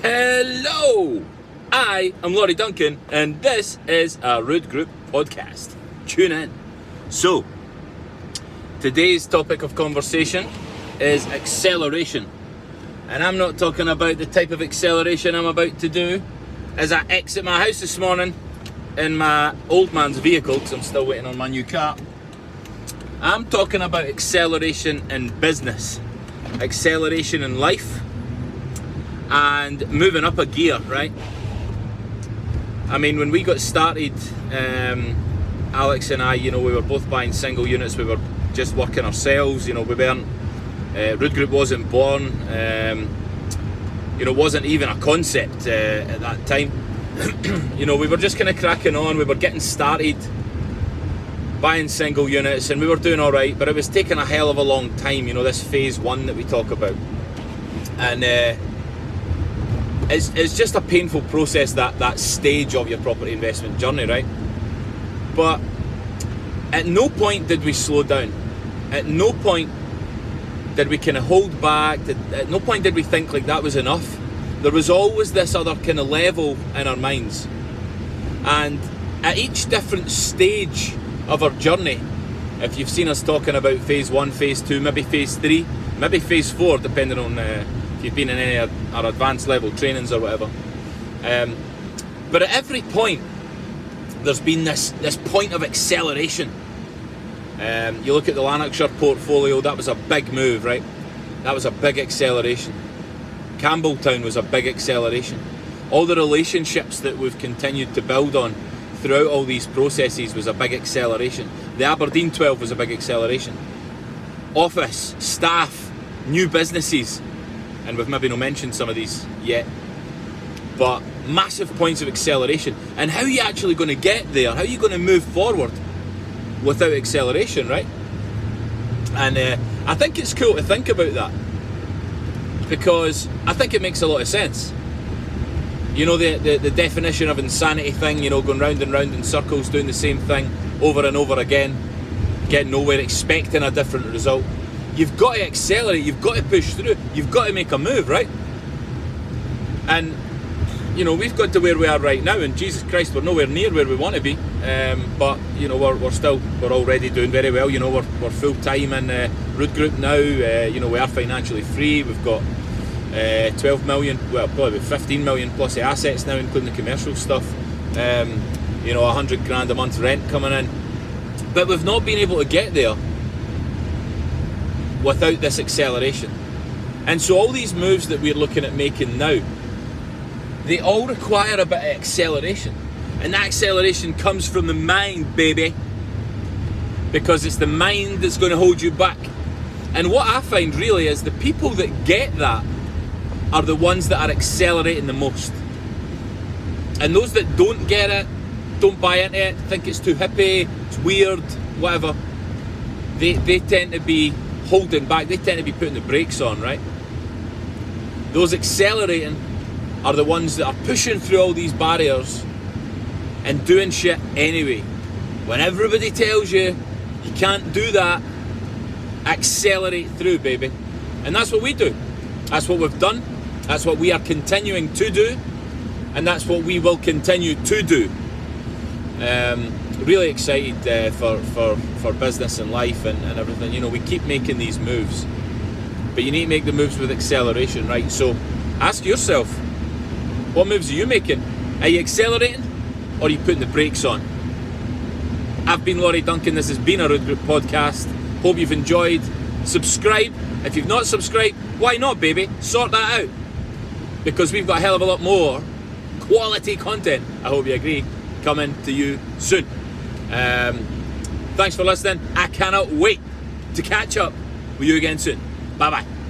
Hello! I am Laurie Duncan, and this is a Rood Group podcast. Tune in. So, today's topic of conversation is acceleration. And I'm not talking about the type of acceleration I'm about to do as I exit my house this morning in my old man's vehicle, because I'm still waiting on my new car. I'm talking about acceleration in business, acceleration in life, and moving up a gear, right? I mean, when we got started, Alex and I, we were both buying single units. We were just working ourselves. We weren't. Rood Group wasn't born. Wasn't even a concept at that time. We were just kind of cracking on. We were getting started, buying single units, and we were doing all right. But it was taking a hell of a long time. This phase one that we talk about, and. It's just a painful process, that stage of your property investment journey, right? But at no point did we slow down. At no point did we kind of hold back. At no point did we think like that was enough. There was always this other kind of level in our minds. And at each different stage of our journey, if you've seen us talking about phase one, phase two, maybe phase three, maybe phase four, depending on if you've been in any of our advanced level trainings or whatever. But at every point, there's been this point of acceleration. You look at the Lanarkshire portfolio, that was a big move, right? That was a big acceleration. Campbelltown was a big acceleration. All the relationships that we've continued to build on throughout all these processes was a big acceleration. The Aberdeen 12 was a big acceleration. Office, staff, new businesses, and we've maybe not mentioned some of these yet, but massive points of acceleration. And how are you actually going to get there? How are you going to move forward without acceleration, right? And I think it's cool to think about that, because I think it makes a lot of sense. The definition of insanity thing, going round and round in circles, doing the same thing over and over again, getting nowhere, expecting a different result. You've got to accelerate, you've got to push through, you've got to make a move, right? And, we've got to where we are right now, and Jesus Christ, we're nowhere near where we want to be. But, we're already doing very well. We're full-time in Rood Group now. We are financially free. We've got 12 million, well, probably 15 million plus of assets now, including the commercial stuff. 100 grand a month rent coming in. But we've not been able to get there without this acceleration. And so all these moves that we're looking at making now, they all require a bit of acceleration. And that acceleration comes from the mind, baby. Because it's the mind that's going to hold you back. And what I find really is the people that get that are the ones that are accelerating the most. And those that don't get it, don't buy into it, think it's too hippie, it's weird, whatever, they tend to be holding back, they tend to be putting the brakes on, right? Those accelerating are the ones that are pushing through all these barriers and doing shit anyway. When everybody tells you you can't do that, accelerate through, baby. And that's what we do. That's what we've done. That's what we are continuing to do. And that's what we will continue to do. Really excited for business and life and everything. We keep making these moves, but you need to make the moves with acceleration, right? So ask yourself, what moves are you making? Are you accelerating, or are you putting the brakes on? I've been Laurie Duncan. This has been a Rood Group podcast. Hope you've enjoyed. Subscribe. If you've not subscribed, why not, baby? Sort that out, because we've got a hell of a lot more quality content, I hope you agree, coming to you soon. Thanks for listening. I cannot wait to catch up with you again soon. Bye bye.